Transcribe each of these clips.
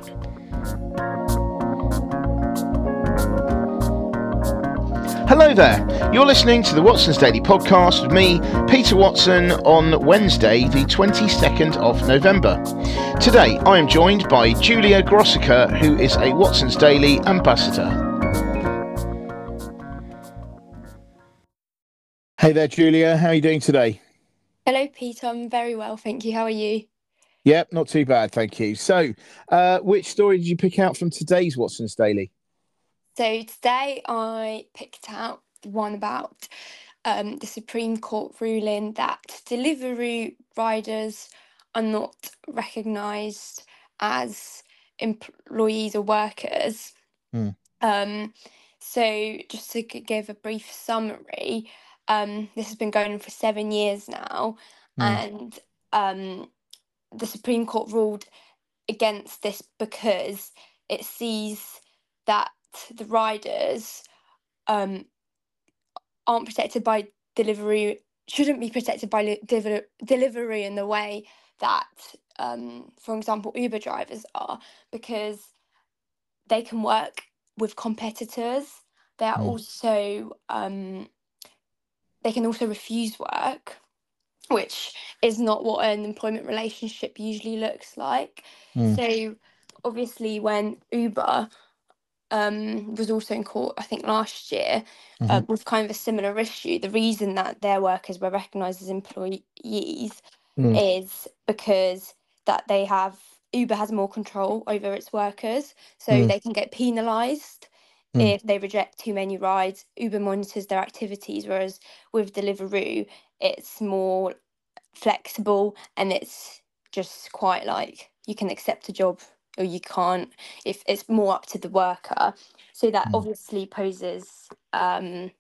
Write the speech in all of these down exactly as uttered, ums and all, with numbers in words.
Hello there, you're listening to the Watson's Daily Podcast with me, Peter Watson, on Wednesday the twenty-second of November. Today I am joined by Julia Grossiker, who is a Watson's Daily ambassador. Hey there Julia, how are you doing today? Hello Peter, I'm very well, thank you. How are you? Yep, not too bad, thank you. So, uh, which story did you pick out from today's Watson's Daily? So today I picked out one about um, the Supreme Court ruling that delivery riders are not recognised as employees or workers. Mm. Um, so just to g- give a brief summary, um, this has been going on for seven years now, Mm. and um, the Supreme Court ruled against this because it sees that the riders um, aren't protected by delivery, shouldn't be protected by li- deliver- delivery in the way that, um, for example, Uber drivers are, because they can work with competitors. They are Mm. also um, they can also refuse work, which is not what an employment relationship usually looks like. Mm. So obviously when Uber um, was also in court, I think last year, Mm-hmm. uh, with kind of a similar issue, the reason that their workers were recognised as employees Mm. is because that they have Uber has more control over its workers, so Mm. they can get penalised Mm. if they reject too many rides. Uber monitors their activities, whereas with Deliveroo, it's more flexible and it's just quite like you can accept a job or you can't, if it's more up to the worker. So that Mm. obviously poses um,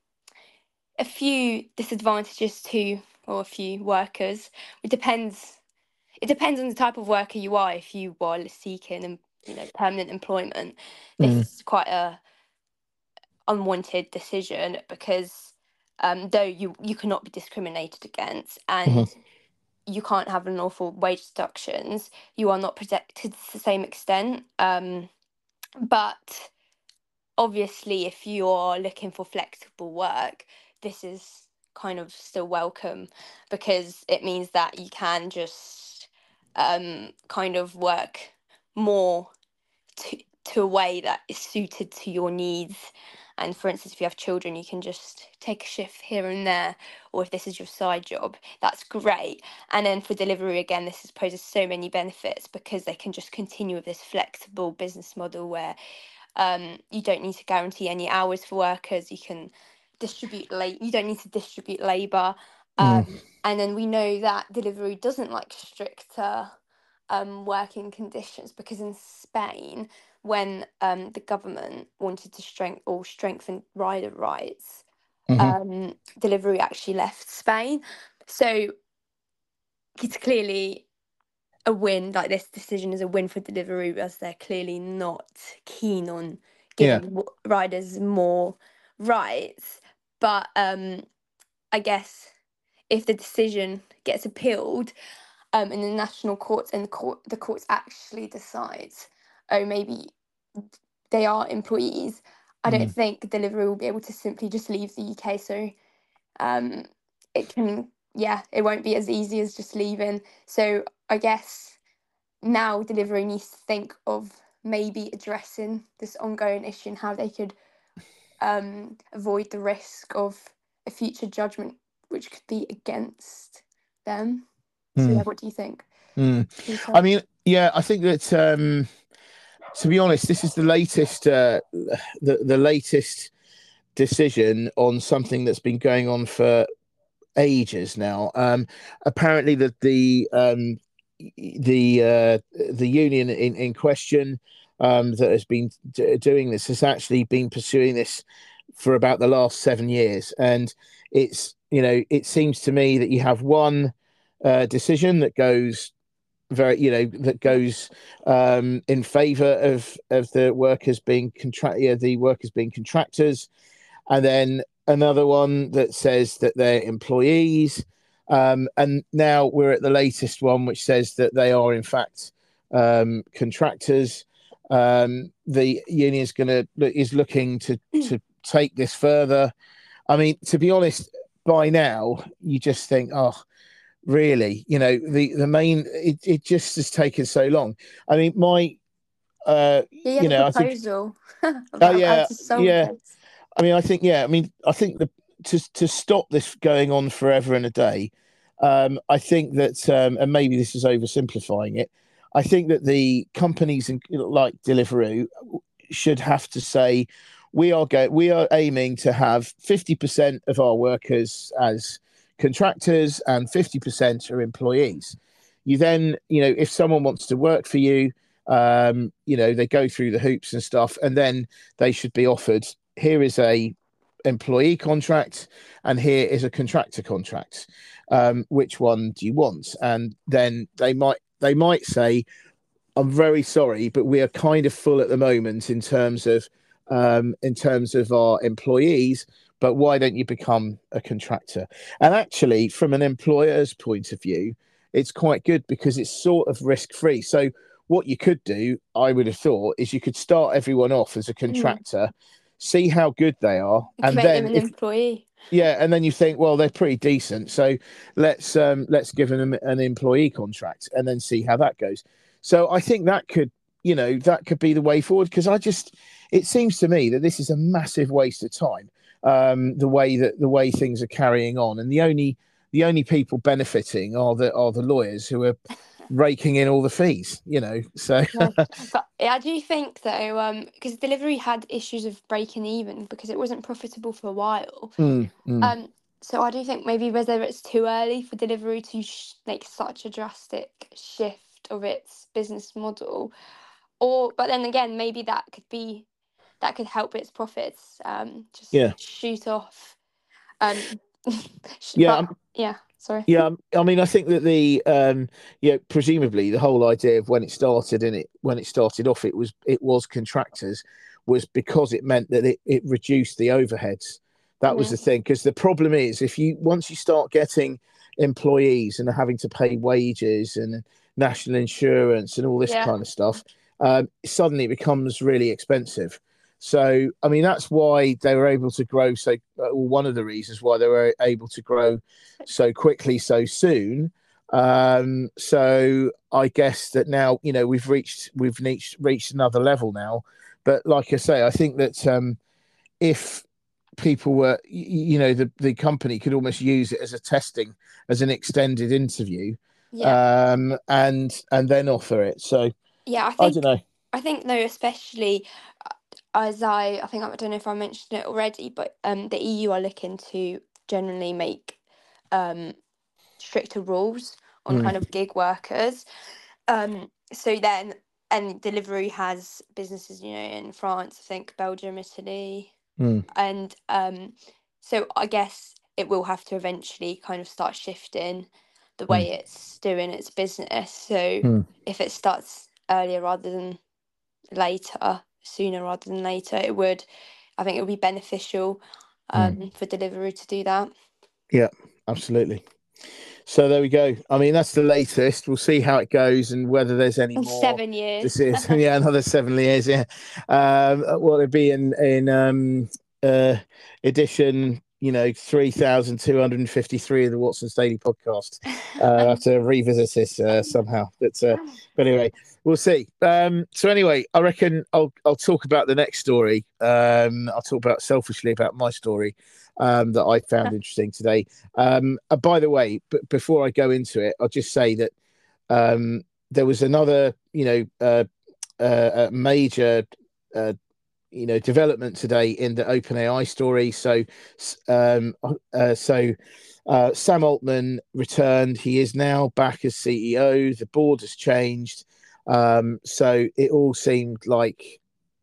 a few disadvantages to or a few workers. It depends. It depends on the type of worker you are. If you are seeking, um, you know, permanent employment, this Mm. is quite a unwanted decision because um, though you you cannot be discriminated against and Mm-hmm. you can't have unlawful wage deductions, you are not protected to the same extent. Um, but obviously, if you're looking for flexible work, this is kind of still welcome because it means that you can just um, kind of work more to, to a way that is suited to your needs. And for instance, if you have children, you can just take a shift here and there, or if this is your side job, that's great. And then for delivery, again, this is poses so many benefits because they can just continue with this flexible business model where um, you don't need to guarantee any hours for workers. You can distribute late. You don't need to distribute labour. Um, Mm. and then we know that delivery doesn't like stricter um, working conditions because in Spain, when um, the government wanted to strengthen or strengthen rider rights, Mm-hmm. um, delivery actually left Spain. So it's clearly a win. Like this decision is a win for Deliveroo as they're clearly not keen on Yeah. giving w- riders more rights. But um, I guess if the decision gets appealed um, in the national courts and the court the courts actually decides, oh maybe they are employees, I don't Mm. think Deliveroo will be able to simply just leave the U K. So um, it can, yeah, it won't be as easy as just leaving. So I guess now Deliveroo needs to think of maybe addressing this ongoing issue and how they could um, avoid the risk of a future judgment which could be against them. So Mm. yeah, what do you think, Mm. Peter? I mean, yeah, I think that um, to be honest, this is the latest, uh, the the latest decision on something that's been going on for ages now. Um, apparently, that the um, the uh, the union in in question um, that has been d- doing this has actually been pursuing this for about the last seven years, and it's you know it seems to me that you have one uh, decision that goes very you know that goes um in favor of of the workers being contract yeah, the workers being contractors, and then another one that says that they're employees, um and now we're at the latest one which says that they are in fact um contractors. Um, the union is going to is looking to to take this further. I mean, to be honest, by now you just think, oh, really? You know, the the main it, it just has taken so long. I mean, my uh, Yeah, you you had a know, I think, proposal oh about how yeah, to solve yeah. this. I mean, I think, yeah. I mean, I think the to to stop this going on forever and a day. Um, I think that, um, and maybe this is oversimplifying it. I think that the companies in, like Deliveroo should have to say, we are go we are aiming to have fifty percent of our workers as contractors and fifty percent are employees. You then, you know, if someone wants to work for you, um, you know, they go through the hoops and stuff, and then they should be offered, here is a employee contract and here is a contractor contract. Um, which one do you want? And then they might they might say, I'm very sorry, but we are kind of full at the moment in terms of um, in terms of our employees. But why don't you become a contractor? And actually, from an employer's point of view, it's quite good because it's sort of risk free. So what you could do, I would have thought, is you could start everyone off as a Mm. contractor, see how good they are, You can and make them then an if employee. yeah, and then you think, well, they're pretty decent, so let's um, let's give them an employee contract and then see how that goes. So I think that could, you know, that could be the way forward, because I just, it seems to me that this is a massive waste of time. Um, the way that the way things are carrying on, and the only the only people benefiting are the are the lawyers who are raking in all the fees, you know. So Yeah, but I do think though, um, because Delivery had issues of breaking even because it wasn't profitable for a while. mm, mm, Um, so I do think maybe whether it's too early for Delivery to sh- make such a drastic shift of its business model, or but then again, maybe that could be that could help its profits um just yeah, shoot off. Um, sh- yeah. but yeah, sorry. Yeah, um, I mean, I think that the um, yeah, presumably the whole idea of when it started and it when it started off, it was it was contractors, was because it meant that it, it reduced the overheads. That was Hmm. the thing. Because the problem is, if you once you start getting employees and having to pay wages and national insurance and all this Yeah. kind of stuff, um, suddenly it becomes really expensive. So, I mean, that's why they were able to grow so. Uh, one of the reasons why they were able to grow so quickly, so soon. Um, so I guess that now, you know, we've reached we've reached reached another level now. But like I say, I think that um, if people were, you know, the the company could almost use it as a testing, as an extended interview, Yeah. um, and and then offer it. So Yeah, I I don't think know. I think though, especially uh, as I I think I don't know if I mentioned it already, but um, the E U are looking to generally make um stricter rules on Mm, kind of gig workers. Um, so then and Delivery has businesses, you know, in France, I think Belgium, Italy, mm, and um, so I guess it will have to eventually kind of start shifting the mm, way it's doing its business. So mm, if it starts earlier rather than later, sooner rather than later, it would, I think it would be beneficial mm. um, for Deliveroo to do that. Yeah, absolutely. So there we go. I mean, that's the latest. We'll see how it goes and whether there's any In more seven years. decisions. Yeah, another seven years. Yeah. Um, what it'd be in in um, uh, edition, you know, three thousand two hundred and fifty-three of the Watson's Daily Podcast. Uh, I have to revisit this uh, somehow. But uh, but anyway, we'll see. Um, so anyway, I reckon I'll I'll talk about the next story. Um, I'll talk about selfishly about my story um, that I found interesting today. Um, uh, by the way, b- before I go into it, I'll just say that um, there was another, you know, uh, uh, major, uh, you know, development today in the OpenAI story. So, um, uh, so uh, Sam Altman returned. He is now back as C E O. The board has changed. Um, so it all seemed like,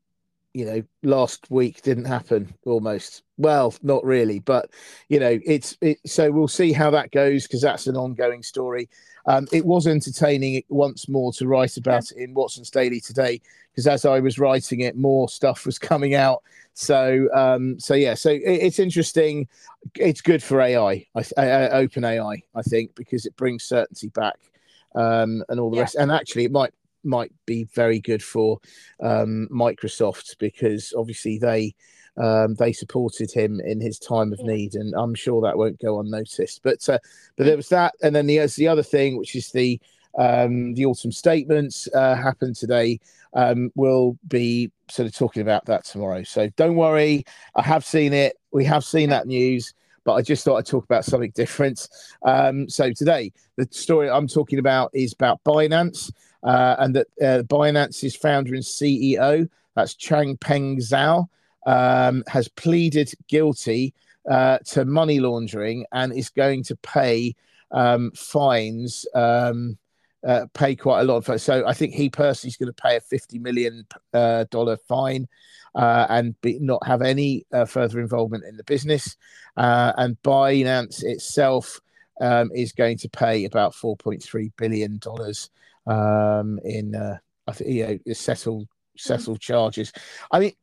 you know, last week didn't happen almost. Well, not really, but you know, it's it. So we'll see how that goes because that's an ongoing story. Um, it was entertaining once more to write about it in Watson's Daily today because as I was writing it, more stuff was coming out. So, um, so yeah, so it, it's interesting. It's good for A I, I, uh, Open A I, I think, because it brings certainty back um, and all the Yeah. rest. And actually, it might might be very good for um, Microsoft, because obviously they um, they supported him in his time of Yeah. need, and I'm sure that won't go unnoticed. But uh, but there was that, and then there's the other thing, which is the um, the autumn statements uh, happened today. Um, we'll be sort of talking about that tomorrow. So don't worry, I have seen it. We have seen that news, but I just thought I'd talk about something different. Um, so today, the story I'm talking about is about Binance, uh, and that uh, Binance's founder and C E O, that's Changpeng Zhao, um, has pleaded guilty uh, to money laundering and is going to pay um, fines. Um, uh, pay quite a lot of, so I think he personally is going to pay a fifty million uh, dollar fine, uh, and be, not have any uh, further involvement in the business. Uh, and Binance itself um, is going to pay about four point three billion dollars um, in, uh, I think, you know, settled settled charges. I mean,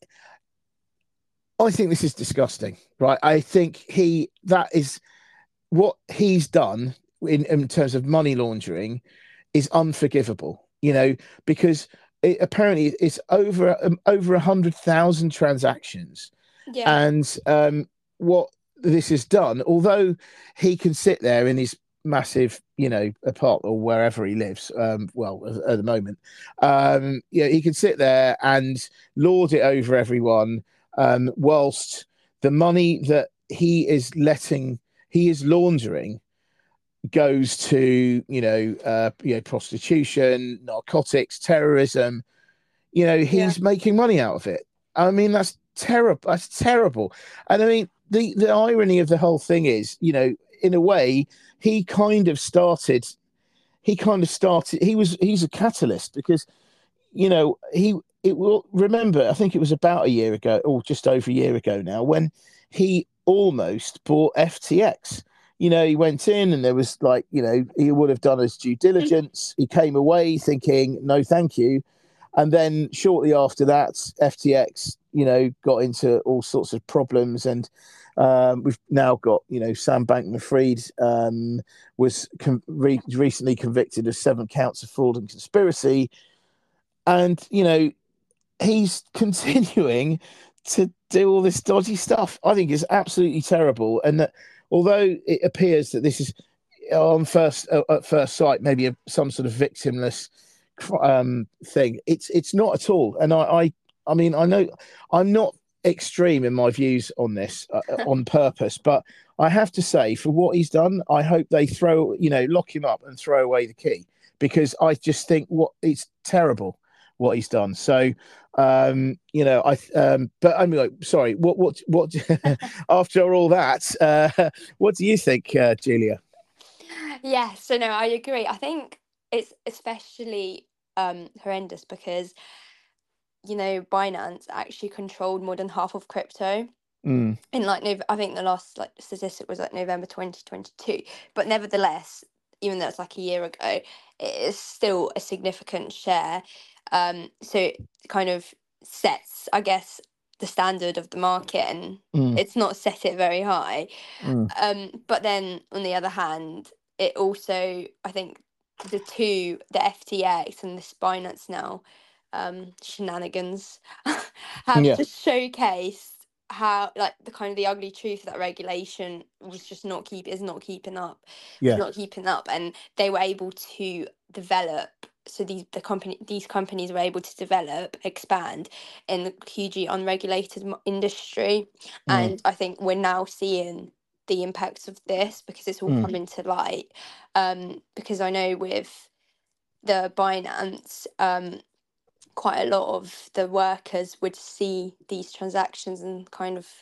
I think this is disgusting, right? I think he that is what he's done in, in terms of money laundering is unforgivable, you know, because it, apparently it's over um, over a hundred thousand transactions, Yeah. and um, what this has done, although he can sit there in his massive, you know, apartment or wherever he lives, um, well, at, at the moment, um, yeah, he can sit there and lord it over everyone, um, whilst the money that he is letting, he is laundering goes to, you know, uh, you know, prostitution, narcotics, terrorism. You know, Yeah. he's making money out of it. I mean, that's terrible. That's terrible. And I mean, the the irony of the whole thing is, you know, in a way, he kind of started. He kind of started. He was. He's a catalyst because, you know, he. It will remember. I think it was about a year ago, or just over a year ago now, when he almost bought F T X. You know, he went in and there was like, you know, he would have done his due diligence. He came away thinking, no, thank you. And then shortly after that, F T X, you know, got into all sorts of problems. And um, we've now got, you know, Sam Bankman-Fried um, was con- re- recently convicted of seven counts of fraud and conspiracy. And, you know, he's continuing to do all this dodgy stuff. I think it's absolutely terrible. And that although it appears that this is on first uh, at first sight maybe a, some sort of victimless um, thing, it's it's not at all. And I, I I mean I know I'm not extreme in my views on this uh, on purpose, but I have to say, for what he's done, I hope they throw, you know, lock him up and throw away the key, because I just think what it's terrible what he's done. So, um, you know, I, um, but I'm like, sorry, what, what, what, after all that, uh, what do you think, uh, Julia? Yeah, so no, I agree. I think it's especially um horrendous because, you know, Binance actually controlled more than half of crypto Mm, in like Nov- I think the last like statistic was like November twenty twenty-two. But nevertheless, even though it's like a year ago, it is still a significant share. Um, so it kind of sets, I guess, the standard of the market, and mm, it's not set it very high. mm, Um, but then on the other hand, it also, I think, the two, the F T X and the Binance now, um, shenanigans, have yeah, just showcased how, like, the kind of the ugly truth that regulation was just not keep is not keeping up, was yeah, not keeping up, and they were able to develop. So these the company these companies were able to develop, expand in the hugely unregulated mo- industry, mm, and I think we're now seeing the impacts of this because it's all mm, coming to light. Um, because I know with the Binance, um, quite a lot of the workers would see these transactions and kind of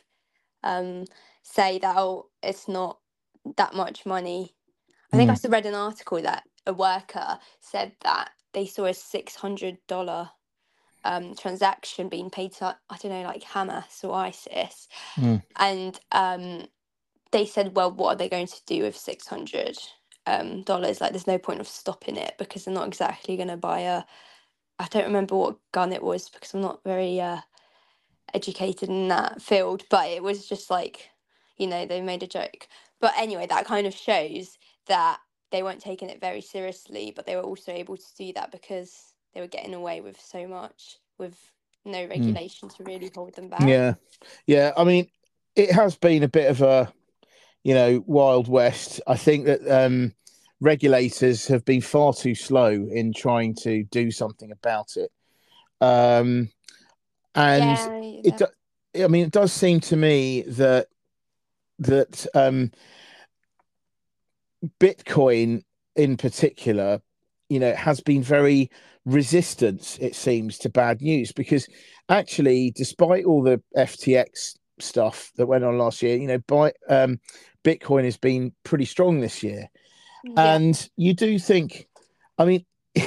um, say that, oh, it's not that much money. I think I mm, s- read an article that a worker said that they saw a six hundred dollar um, transaction being paid to, I don't know, like Hamas or ISIS, mm, and um, they said, well, what are they going to do with six hundred um, dollars? Like, there's no point of stopping it because they're not exactly going to buy a. I don't remember what gun it was because I'm not very uh, educated in that field, but it was just like, you know, they made a joke. But anyway, that kind of shows that they weren't taking it very seriously, but they were also able to do that because they were getting away with so much with no regulation mm. to really hold them back. Yeah, yeah. I mean, it has been a bit of a, you know, Wild West. I think that um, regulators have been far too slow in trying to do something about it. Um, and yeah, it, do, I mean, it does seem to me that that um, Bitcoin in particular, you know, has been very resistant, it seems, to bad news, because actually, despite all the F T X stuff that went on last year, you know, by, um, Bitcoin has been pretty strong this year. Yeah. And you do think, I mean,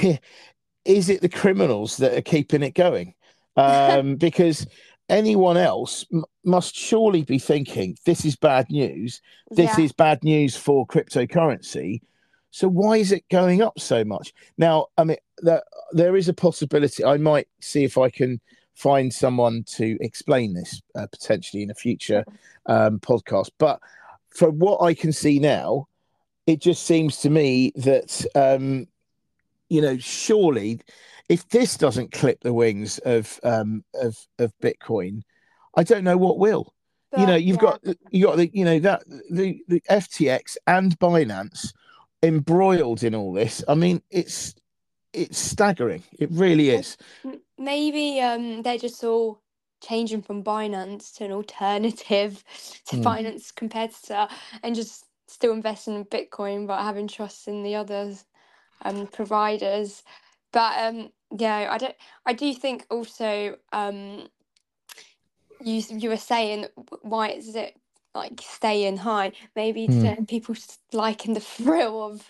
is it the criminals that are keeping it going? Um, because anyone else m- must surely be thinking, this is bad news. This yeah. is bad news for cryptocurrency. So why is it going up so much? Now, I mean, there, there is a possibility. I might see if I can find someone to explain this uh, potentially in a future um, podcast. But from what I can see now, it just seems to me that, um, you know, surely if this doesn't clip the wings of um, of, of Bitcoin, I don't know what will. But, you know, you've yeah. got you got the you know that the the F T X and Binance embroiled in all this. I mean, it's it's staggering. It really is. Maybe um, they're just all changing from Binance to an alternative to mm. Binance competitor, and just still investing in Bitcoin, but having trust in the others um, providers. But um, yeah, I don't. I do think also um, you you were saying why is it like staying high? Maybe mm. to, people liking the thrill of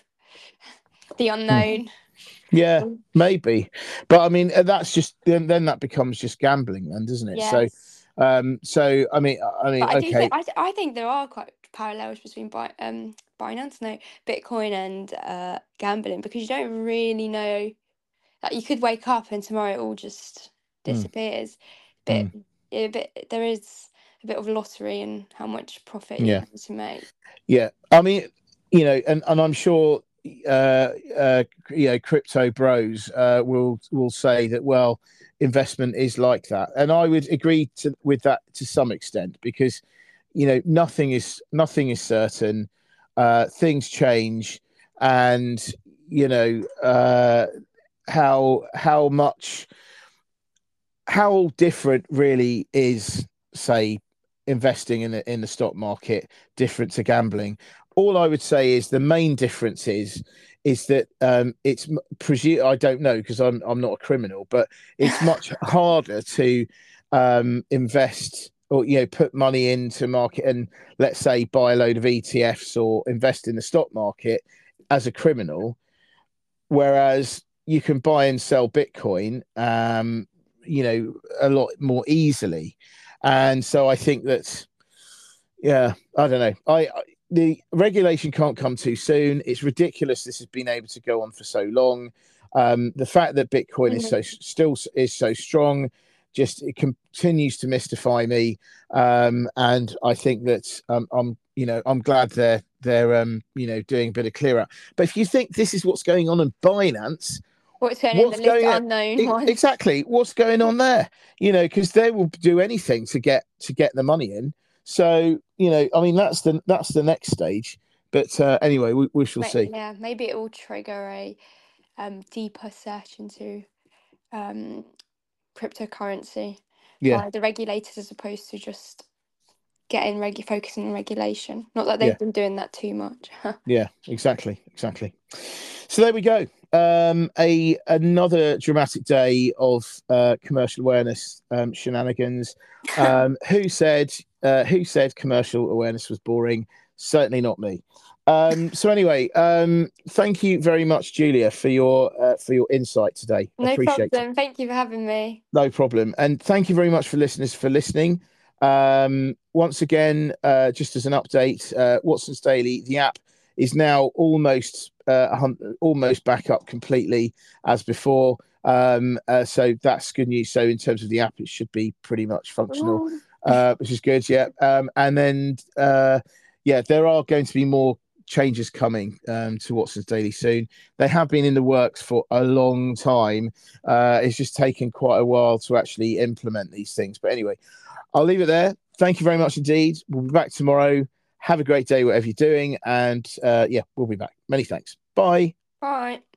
the unknown. Mm. Yeah, maybe, but I mean that's just then, then that becomes just gambling, then, doesn't it? Yes. So, um, so I mean, I mean, but I okay. do think, I, I think there are quite parallels between Bi- um Binance, no, Bitcoin and uh gambling, because you don't really know. Like, you could wake up and tomorrow it all just disappears. Mm. But mm. Yeah, but there is a bit of lottery in how much profit yeah. you have to make. Yeah, I mean, you know, and, and I'm sure uh, uh, you know, crypto bros uh, will will say that, well, investment is like that, and I would agree to with that to some extent, because you know nothing is nothing is certain, uh, things change, and you know uh, how how much how different really is, say, investing in the in the stock market different to gambling. All I would say is the main difference is is that um, it's presume I don't know because I'm I'm not a criminal, but it's much harder to um, invest or you know put money into market and let's say buy a load of E T Fs or invest in the stock market as a criminal, whereas you can buy and sell Bitcoin, um, you know, a lot more easily. And so I think that, yeah, I don't know. I, I the regulation can't come too soon. It's ridiculous this has been able to go on for so long. Um, the fact that Bitcoin mm-hmm. is so still is so strong, just it continues to mystify me. Um, and I think that um, I'm, you know, I'm glad they're they're um, you know doing a bit of clear up. But if you think this is what's going on in Binance, what's going what's in the going list unknown on, ones. Exactly, what's going on there? You know, because they will do anything to get to get the money in. So you know, I mean, that's the that's the next stage. But uh, anyway, we, we shall But, see. Yeah, maybe it will trigger a um, deeper search into um, cryptocurrency yeah. by the regulators, as opposed to just getting regu- focusing on regulation. Not that they've yeah. been doing that too much. Yeah, exactly, exactly. So there we go. Um, a another dramatic day of uh, commercial awareness um, shenanigans. Um, who said uh, who said commercial awareness was boring? Certainly not me. Um, so anyway, um, thank you very much, Julia, for your uh, for your insight today. No Appreciate problem. it. Thank you for having me. No problem, and thank you very much for listeners for listening. Um, once again, uh, just as an update, uh, Watson's Daily, the app is now almost uh, almost back up completely as before. Um, uh, so that's good news. So in terms of the app, it should be pretty much functional, uh, which is good. Yeah. Um, and then, uh, yeah, there are going to be more changes coming um, to Watson's Daily soon. They have been in the works for a long time. Uh, it's just taken quite a while to actually implement these things. But anyway, I'll leave it there. Thank you very much indeed. We'll be back tomorrow. Have a great day, whatever you're doing. And uh, yeah, we'll be back. Many thanks. Bye. Bye.